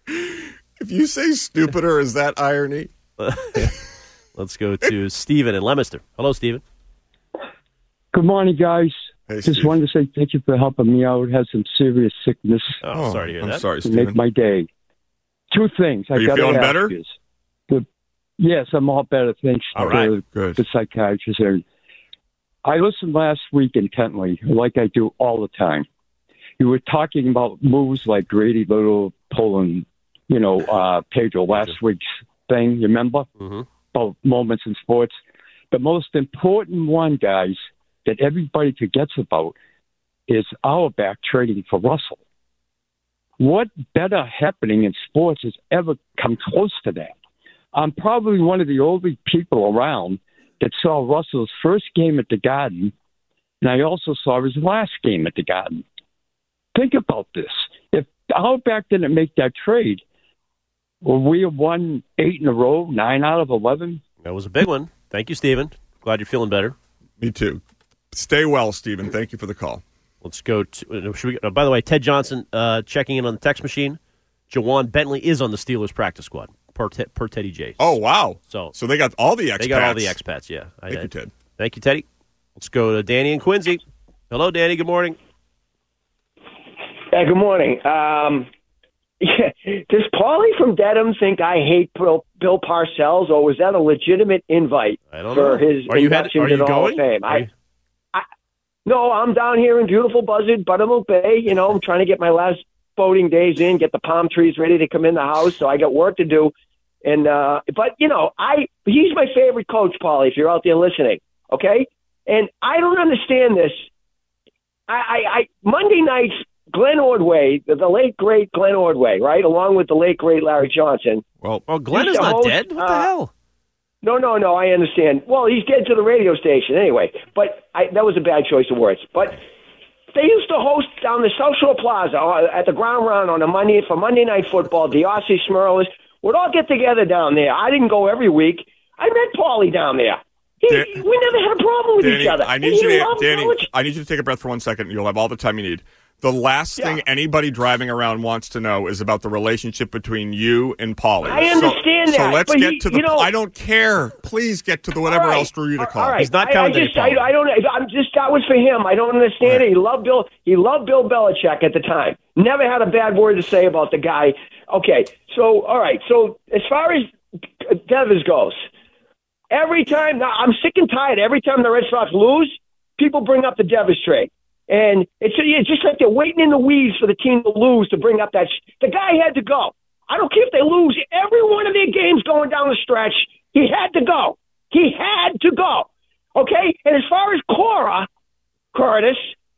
[SPEAKER 7] If you say stupider, is that irony?
[SPEAKER 6] Let's go to Steven in Leominster. Hello, Steven.
[SPEAKER 22] Good morning, guys.
[SPEAKER 7] Hey,
[SPEAKER 22] Just
[SPEAKER 7] Steve.
[SPEAKER 22] wanted to say thank you for helping me out. I had some serious sickness.
[SPEAKER 6] Oh, sorry to hear that.
[SPEAKER 7] I'm sorry,
[SPEAKER 22] to
[SPEAKER 7] Steven.
[SPEAKER 22] make my day. 2 things.
[SPEAKER 7] Are you feeling better?
[SPEAKER 22] Yes, I'm all better. Thanks
[SPEAKER 7] All right,
[SPEAKER 22] to
[SPEAKER 7] good.
[SPEAKER 22] the psychiatrist. I listened last week intently, like I do all the time. You were talking about moves like Grady Little pulling, Pedro last week's thing, you remember?
[SPEAKER 6] Mm-hmm.
[SPEAKER 22] About moments in sports. The most important one, guys, that everybody forgets about is Auerbach trading for Russell. What better happening in sports has ever come close to that? I'm probably one of the only people around that saw Russell's first game at the Garden, and I also saw his last game at the Garden. Think about this. If Auerbach didn't make that trade, would we have won 8 in a row, 9 out of 11?
[SPEAKER 6] That was a big one. Thank you, Steven. Glad you're feeling better.
[SPEAKER 7] Me too. Stay well, Steven. Thank you for the call.
[SPEAKER 6] Let's go to... by the way, Ted Johnson checking in on the text machine. Jawan Bentley is on the Steelers practice squad, per Teddy J.
[SPEAKER 7] Oh, wow.
[SPEAKER 6] So
[SPEAKER 7] they got all the expats.
[SPEAKER 6] They got all the expats, yeah.
[SPEAKER 7] Thank you, Ted.
[SPEAKER 6] Thank you, Teddy. Let's go to Danny and Quincy. Hello, Danny. Good morning.
[SPEAKER 23] Hey, good morning. Does Paulie from Dedham think I hate Bill Parcells, or was that a legitimate invite for his induction to the Hall of Fame? No, I'm down here in beautiful Buzzard, Buttermilk Bay. I'm trying to get my last voting days in, get the palm trees ready to come in the house, so I got work to do. And but he's my favorite coach, Paulie, if you're out there listening, okay? And I don't understand this. I Monday nights, Glenn Ordway, the late, great Glenn Ordway, right, along with the late, great Larry Johnson.
[SPEAKER 6] Well, Glenn is not dead? What the hell?
[SPEAKER 23] No, I understand. Well, he's dead to the radio station anyway, but that was a bad choice of words. But they used to host down the South Shore Plaza at the Ground Round on for Monday Night Football. DeOssie Schmerlis would all get together down there. I didn't go every week. I met Paulie down there. We never had a problem with each other.
[SPEAKER 7] I need you to take a breath for 1 second. You'll have all the time you need. The last thing anybody driving around wants to know is about the relationship between you and Paulie.
[SPEAKER 23] I understand that.
[SPEAKER 7] So let's get to the. I don't care. Please get to the whatever else drew you to call.
[SPEAKER 23] All right.
[SPEAKER 6] He's not coming to
[SPEAKER 23] I don't. That was for him. I don't understand it. He loved Bill. He loved Bill Belichick at the time. Never had a bad word to say about the guy. Okay. So all right. So as far as Devers goes, every time now I'm sick and tired. Every time the Red Sox lose, people bring up the Devers trade. And it's just like they're waiting in the weeds for the team to lose to bring up that. The guy had to go. I don't care if they lose every one of their games going down the stretch. He had to go. He had to go. Okay? And as far as Cora, Curtis,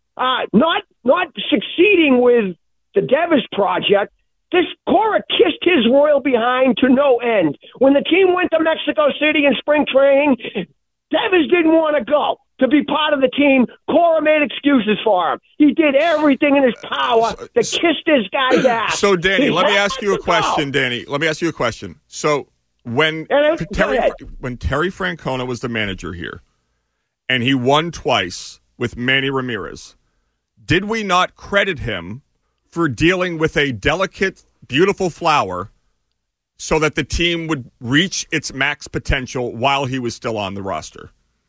[SPEAKER 23] not succeeding with the Devers project, this Cora kissed his royal behind to no end. When the team went to Mexico City in spring training, Devers didn't want to go to be part of the team. Cora made excuses for him. He did everything in his power to kiss this guy's ass.
[SPEAKER 7] So, Danny, let me ask you a question, Danny. Let me ask you a question. So, when Terry Francona was the manager here, and he won twice with Manny Ramirez, did we not credit him for dealing with a delicate, beautiful flower so that the team would reach its max potential while he was still on the roster?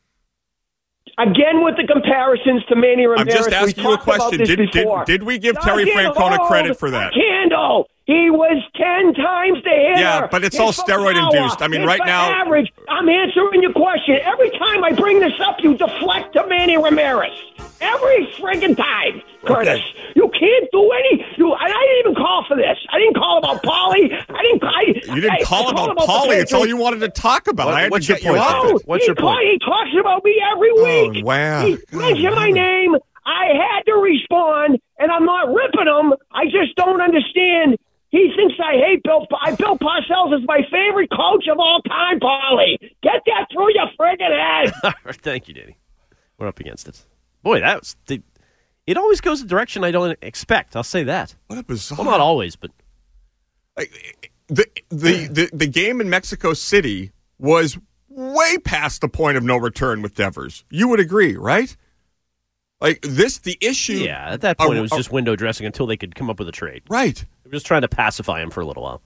[SPEAKER 23] Again, with the comparisons to Manny Ramirez,
[SPEAKER 7] I'm just asking you a question. Did we give Terry Francona credit for that?
[SPEAKER 23] Candle. He was 10 times the hitter.
[SPEAKER 7] Yeah, but it's all steroid-induced. I mean, right now...
[SPEAKER 23] average. I'm answering your question. Every time I bring this up, you deflect to Manny Ramirez. Every friggin' time, Curtis. Okay. You can't do any... I didn't even call for this. I didn't call about Paulie.
[SPEAKER 7] You didn't call about Paulie. It's all you wanted to talk about.
[SPEAKER 6] What's your point? What's your point?
[SPEAKER 23] He talks about me every week.
[SPEAKER 7] Oh, wow.
[SPEAKER 23] He mentioned my name. I had to respond, and I'm not ripping him. I just don't understand. He thinks I hate Bill. Bill Parcells is my favorite coach of all time, Paulie. Get that through your friggin' head.
[SPEAKER 6] Thank you, Danny. We're up against it. Boy, it always goes a direction I don't expect. I'll say that.
[SPEAKER 7] What a bizarre.
[SPEAKER 6] Well, not always, but
[SPEAKER 7] the game in Mexico City was way past the point of no return with Devers. You would agree, right? Like the issue.
[SPEAKER 6] Yeah, at that point it was just window dressing until they could come up with a trade.
[SPEAKER 7] Right.
[SPEAKER 6] They were just trying to pacify him for a little while.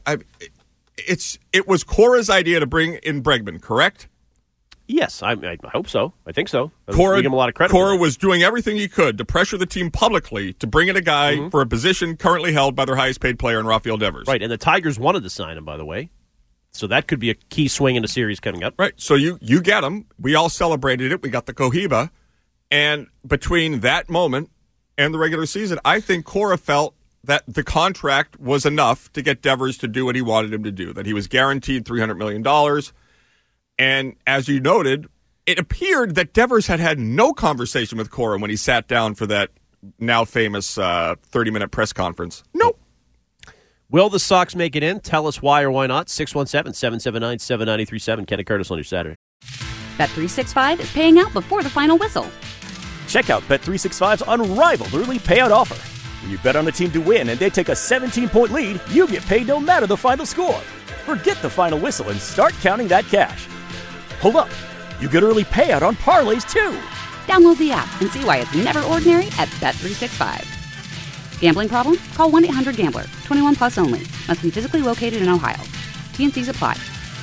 [SPEAKER 7] It was Cora's idea to bring in Bregman, correct?
[SPEAKER 6] Yes, I hope so. I think so. Cora, give him a lot of credit.
[SPEAKER 7] Cora was doing everything he could to pressure the team publicly to bring in a guy for a position currently held by their highest paid player in Rafael Devers.
[SPEAKER 6] Right, and the Tigers wanted to sign him, by the way. So that could be a key swing in the series coming up.
[SPEAKER 7] Right, so you get him. We all celebrated it. We got the Cohiba. And between that moment and the regular season, I think Cora felt that the contract was enough to get Devers to do what he wanted him to do, that he was guaranteed $300 million. And as you noted, it appeared that Devers had no conversation with Cora when he sat down for that now famous 30-minute press conference. Nope.
[SPEAKER 6] Will the Sox make it in? Tell us why or why not. 617-779-7937. Kenny Curtis on your Saturday.
[SPEAKER 1] Bet365 is paying out before the final whistle.
[SPEAKER 2] Check out Bet365's unrivaled early payout offer. When you bet on a team to win and they take a 17-point lead, you get paid no matter the final score. Forget the final whistle and start counting that cash. Hold up. You get early payout on parlays, too.
[SPEAKER 1] Download the app and see why it's never ordinary at Bet365. Gambling problem? Call 1-800-GAMBLER. 21 plus only. Must be physically located in Ohio. T&Cs apply.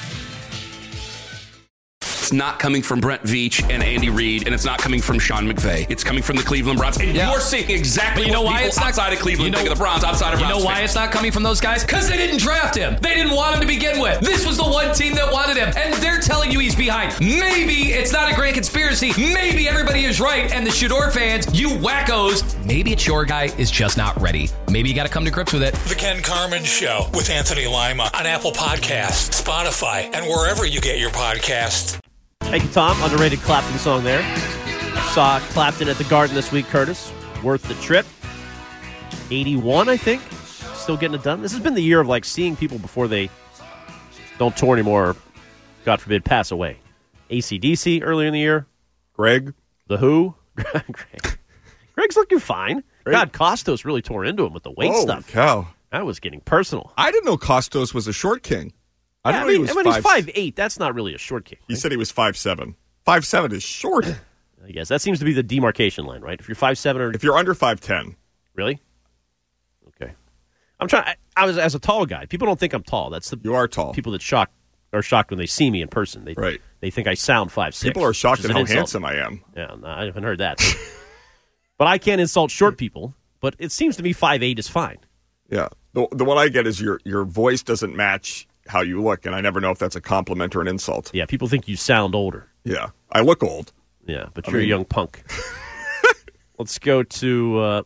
[SPEAKER 3] It's not coming from Brent Veach and Andy Reid, and it's not coming from Sean McVay. It's coming from the Cleveland Browns. And you're seeing exactly what people outside of Cleveland think of the Browns, outside of Browns.
[SPEAKER 4] You know why it's not coming from those guys? Because they didn't draft him. They didn't want him to begin with. This was the one team that wanted him, and they're telling you he's behind. Maybe it's not a grand conspiracy. Maybe everybody is right, and the Shador fans, you wackos, maybe it's your guy is just not ready. Maybe you got to come to grips with it.
[SPEAKER 5] The Ken Carman Show with Anthony Lima on Apple Podcasts, Spotify, and wherever you get your podcasts.
[SPEAKER 6] Thank you, Tom. Underrated Clapton song there. Saw Clapton at the Garden this week, Curtis. Worth the trip. 81, I think. Still getting it done. This has been the year of seeing people before they don't tour anymore, or, God forbid, pass away. AC/DC earlier in the year.
[SPEAKER 7] Greg.
[SPEAKER 6] The Who. Greg's looking fine. Greg. God, Costos really tore into him with the weight stuff.
[SPEAKER 7] Holy cow.
[SPEAKER 6] That was getting personal.
[SPEAKER 7] I didn't know Costos was a short king. I don't know he was
[SPEAKER 6] he's 5'8". That's not really a short king.
[SPEAKER 7] He said he was 5'7". 5'7" is short.
[SPEAKER 6] I guess that seems to be the demarcation line, right? If you're 5'7" or
[SPEAKER 7] if you're under 5'10".
[SPEAKER 6] Really? Okay. I'm trying. I was as a tall guy. People don't think I'm tall.
[SPEAKER 7] You are tall.
[SPEAKER 6] People that are shocked when they see me in person. They think I sound 5'6".
[SPEAKER 7] People are shocked at how handsome I am.
[SPEAKER 6] Yeah, no, I haven't heard that. But I can't insult short people. But it seems to me 5'8" is fine.
[SPEAKER 7] Yeah. The one I get is your voice doesn't match how you look, and I never know if that's a compliment or an insult.
[SPEAKER 6] Yeah, people think you sound older.
[SPEAKER 7] Yeah, I look old.
[SPEAKER 6] Yeah, but you're a young punk. Let's go to.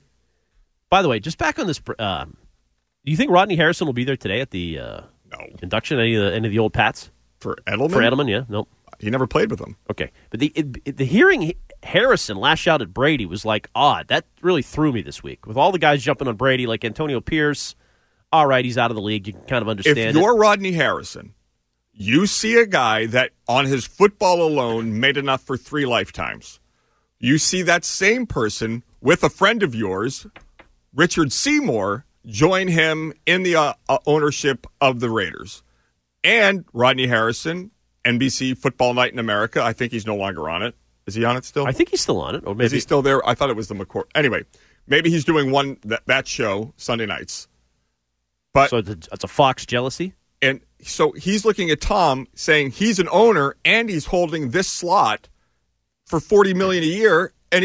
[SPEAKER 6] By the way, just back on this. Do you think Rodney Harrison will be there today at the induction? Any of the old Pats
[SPEAKER 7] for Edelman?
[SPEAKER 6] For Edelman, yeah, nope.
[SPEAKER 7] He never played with them.
[SPEAKER 6] Okay, but the hearing Harrison lash out at Brady was like odd. That really threw me this week with all the guys jumping on Brady, like Antonio Pierce. All right, he's out of the league. You can kind of understand.
[SPEAKER 7] If you're Rodney Harrison, you see a guy that on his football alone made enough for 3 lifetimes. You see that same person with a friend of yours, Richard Seymour, join him in the ownership of the Raiders. And Rodney Harrison, NBC Football Night in America. I think he's no longer on it. Is he on it still?
[SPEAKER 6] I think he's still on it. Or maybe
[SPEAKER 7] is he still there? I thought it was the McCourt. Anyway, maybe he's doing that show Sunday nights. But
[SPEAKER 6] so it's a Fox jealousy?
[SPEAKER 7] And so he's looking at Tom saying he's an owner and he's holding this slot for $40 million a year, and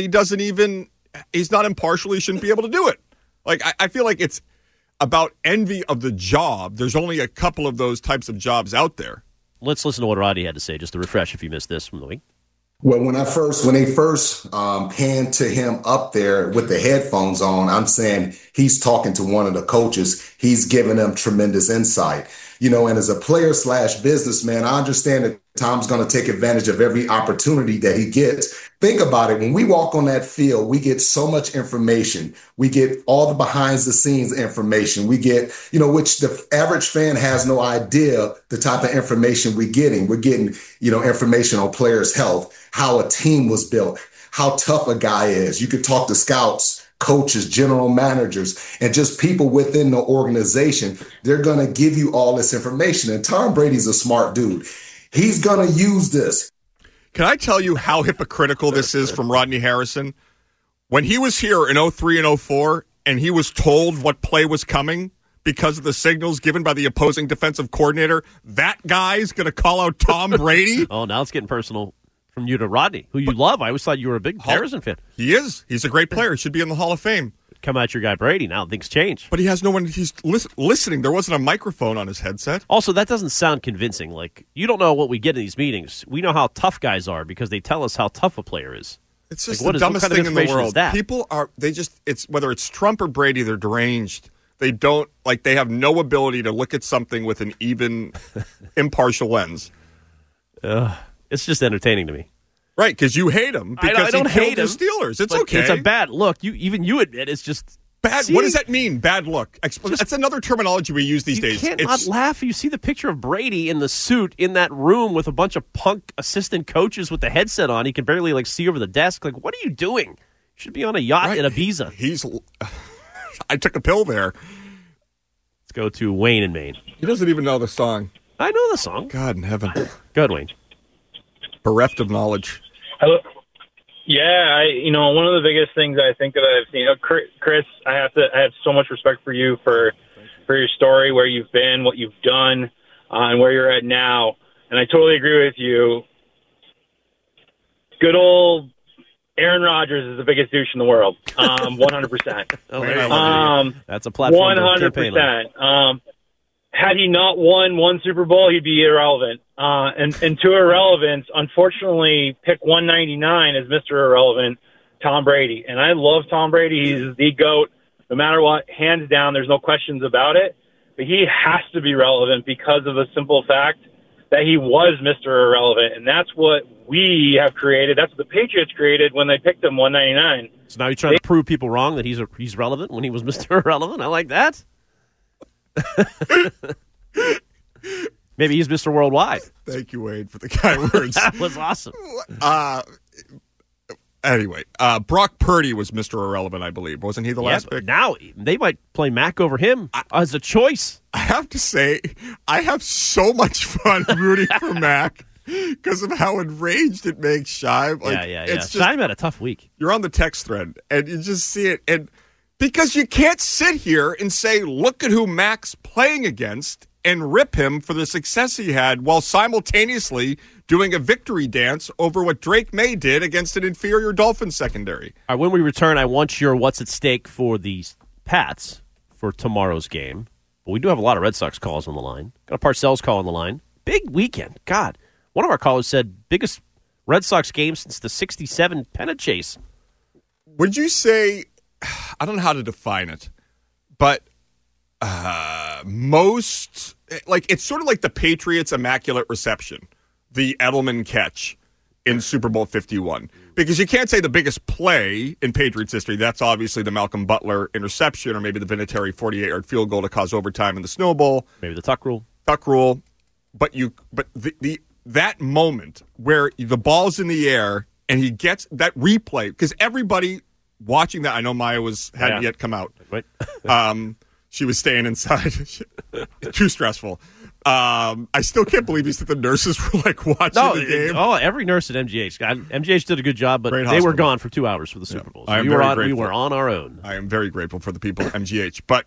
[SPEAKER 7] he's not impartial. He shouldn't be able to do it. Like, I feel like it's about envy of the job. There's only a couple of those types of jobs out there.
[SPEAKER 6] Let's listen to what Roddy had to say, just to refresh if you missed this from the week.
[SPEAKER 8] Well, when they first panned to him up there with the headphones on, I'm saying he's talking to one of the coaches. He's giving them tremendous insight. And as a player/businessman, I understand that Tom's going to take advantage of every opportunity that he gets. Think about it. When we walk on that field, we get so much information. We get all the behind the scenes information. We get, which the average fan has no idea the type of information we're getting. We're getting, information on players' health, how a team was built, how tough a guy is. You could talk to scouts, coaches, general managers, and just people within the organization. They're going to give you all this information. And Tom Brady's a smart dude. He's going to use this.
[SPEAKER 7] Can I tell you how hypocritical this is from Rodney Harrison? When he was here in 03 and 04, and he was told what play was coming because of the signals given by the opposing defensive coordinator, that guy's going to call out Tom Brady?
[SPEAKER 6] Oh, now it's getting personal. From you to Rodney, who you love. I always thought you were a big Harrison fan.
[SPEAKER 7] He is. He's a great player. He should be in the Hall of Fame.
[SPEAKER 6] Come out your guy Brady. Now things change.
[SPEAKER 7] But he has no one. He's listening. There wasn't a microphone on his headset.
[SPEAKER 6] Also, that doesn't sound convincing. Like, you don't know what we get in these meetings. We know how tough guys are because they tell us how tough a player is.
[SPEAKER 7] It's just the dumbest thing in the world. People are, it's whether it's Trump or Brady, they're deranged. They don't, they have no ability to look at something with an even impartial lens.
[SPEAKER 6] It's just entertaining to me.
[SPEAKER 7] Right, because you hate him because
[SPEAKER 6] I don't
[SPEAKER 7] he killed
[SPEAKER 6] hate him.
[SPEAKER 7] The Steelers. It's okay.
[SPEAKER 6] It's a bad look. You admit it's just
[SPEAKER 7] bad. What does that mean? Bad look. That's another terminology we use these days.
[SPEAKER 6] You can't not laugh. You see the picture of Brady in the suit in that room with a bunch of punk assistant coaches with the headset on. He can barely see over the desk. Like, what are you doing? You should be on a yacht in Ibiza.
[SPEAKER 7] I took a pill there.
[SPEAKER 6] Let's go to Wayne in Maine.
[SPEAKER 7] He doesn't even know the song.
[SPEAKER 6] I know the song.
[SPEAKER 7] God in heaven.
[SPEAKER 6] Go ahead, Wayne.
[SPEAKER 7] Bereft of knowledge.
[SPEAKER 9] Hello. Yeah, one of the biggest things I think that I've seen, Chris, I have so much respect for you for your story, where you've been, what you've done, and where you're at now. And I totally agree with you. Good old Aaron Rodgers is the biggest douche in the world. 100%.
[SPEAKER 6] That's a platform.
[SPEAKER 9] 100%. Had he not won one Super Bowl, he'd be irrelevant. And to irrelevance, unfortunately, pick 199 as Mr. Irrelevant, Tom Brady. And I love Tom Brady. He's the GOAT, no matter what, hands down. There's no questions about it. But he has to be relevant because of the simple fact that he was Mr. Irrelevant. And that's what we have created. That's what the Patriots created when they picked him 199.
[SPEAKER 6] So now you're trying to prove people wrong that he's relevant when he was Mr. Irrelevant? I like that. Maybe he's Mr. Worldwide.
[SPEAKER 7] Thank you, Wade, for the kind words.
[SPEAKER 6] That was awesome.
[SPEAKER 7] Anyway, Brock Purdy was Mr. Irrelevant, I believe. Wasn't he the last pick?
[SPEAKER 6] Now they might play Mac over him as a choice.
[SPEAKER 7] I have to say, I have so much fun rooting for Mac because of how enraged it makes Shive.
[SPEAKER 6] Shive had a tough week.
[SPEAKER 7] You're on the text thread, and you just see it. And because you can't sit here and say, look at who Mac's playing against and rip him for the success he had while simultaneously doing a victory dance over what Drake May did against an inferior Dolphins secondary.
[SPEAKER 6] All right, when we return, I want your what's at stake for the Pats for tomorrow's game. But we do have a lot of Red Sox calls on the line. Got a Parcells call on the line. Big weekend. God, one of our callers said biggest Red Sox game since the 67 pennant chase.
[SPEAKER 7] Would you say, I don't know how to define it, but most, like, it's sort of like the Patriots' immaculate reception, the Edelman catch in Super Bowl 51. Because you can't say the biggest play in Patriots history. That's obviously the Malcolm Butler interception, or maybe the Vinatieri 48-yard field goal to cause overtime in the Snow Bowl.
[SPEAKER 6] Maybe the Tuck rule.
[SPEAKER 7] But that moment where the ball's in the air and he gets that replay, because everybody watching that, I know Maya hadn't yet come out.
[SPEAKER 6] Right.
[SPEAKER 7] She was staying inside. Too stressful. I still can't believe the nurses were watching the game.
[SPEAKER 6] Oh, every nurse at MGH. MGH did a good job, but they were gone for 2 hours for the Super Bowl. So we were on our own.
[SPEAKER 7] I am very grateful for the people at MGH. But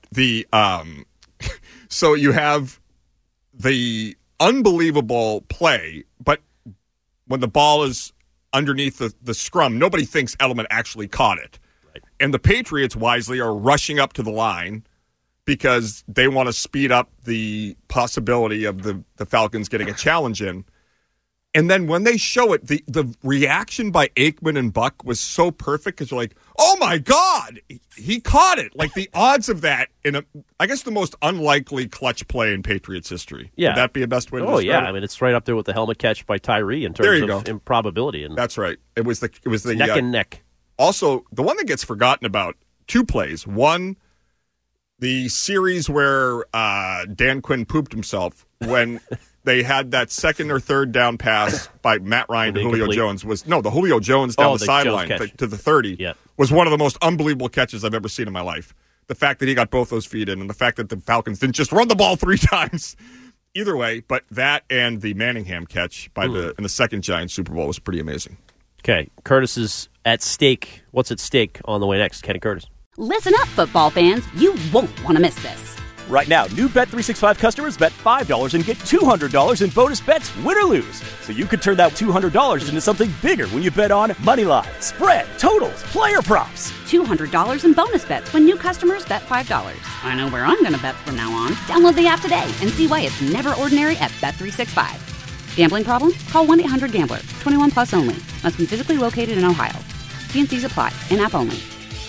[SPEAKER 7] so you have the unbelievable play, but when the ball is underneath the scrum, nobody thinks Edelman actually caught it. Right. And the Patriots wisely are rushing up to the line because they want to speed up the possibility of the Falcons getting a challenge in. And then when they show it, the reaction by Aikman and Buck was so perfect because they're like, oh, my God, he caught it. Like the odds of that in I guess the most unlikely clutch play in Patriots history.
[SPEAKER 6] Yeah.
[SPEAKER 7] Would that be a best way to
[SPEAKER 6] describe
[SPEAKER 7] it?
[SPEAKER 6] I mean, it's right up there with the helmet catch by Tyree in terms of improbability. And
[SPEAKER 7] that's right. It was the
[SPEAKER 6] neck and neck.
[SPEAKER 7] Also, the one that gets forgotten about, 2 plays. One, the series where Dan Quinn pooped himself when they had that second or third down pass by Matt Ryan to Julio Jones. The Julio Jones down the sideline to the 30 was one of the most unbelievable catches I've ever seen in my life. The fact that he got both those feet in and the fact that the Falcons didn't just run the ball 3 times. Either way, but that and the Manningham catch in the second Giants Super Bowl was pretty amazing.
[SPEAKER 6] Okay, Curtis is at stake. What's at stake on the way next? Kenny Curtis.
[SPEAKER 1] Listen up, football fans. You won't want to miss this.
[SPEAKER 2] Right now, new Bet365 customers bet $5 and get $200 in bonus bets, win or lose. So you could turn that $200 into something bigger when you bet on moneyline, spread, totals, player props.
[SPEAKER 1] $200 in bonus bets when new customers bet $5. I know where I'm going to bet from now on. Download the app today and see why it's never ordinary at Bet365. Gambling problem? Call 1-800-GAMBLER. 21 plus only. Must be physically located in Ohio. T&Cs apply. In-app only.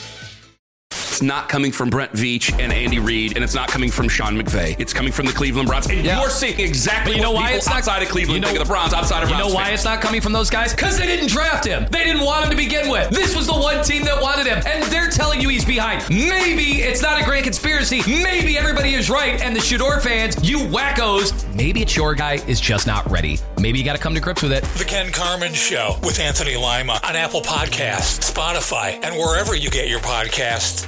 [SPEAKER 3] It's not coming from Brent Veach and Andy Reid, and it's not coming from Sean McVay. It's coming from the Cleveland Browns. And you're seeing exactly what people outside of Cleveland think of the Browns, outside of Browns.
[SPEAKER 4] You know why it's not coming from those guys? Because they didn't draft him. They didn't want him to begin with. This was the one team that wanted him, and they're telling you he's behind. Maybe it's not a grand conspiracy. Maybe everybody is right, and the Shador fans, you wackos, maybe it's your guy is just not ready. Maybe you got to come to grips with it.
[SPEAKER 5] The Ken Carman Show with Anthony Lima on Apple Podcasts, Spotify, and wherever you get your podcasts.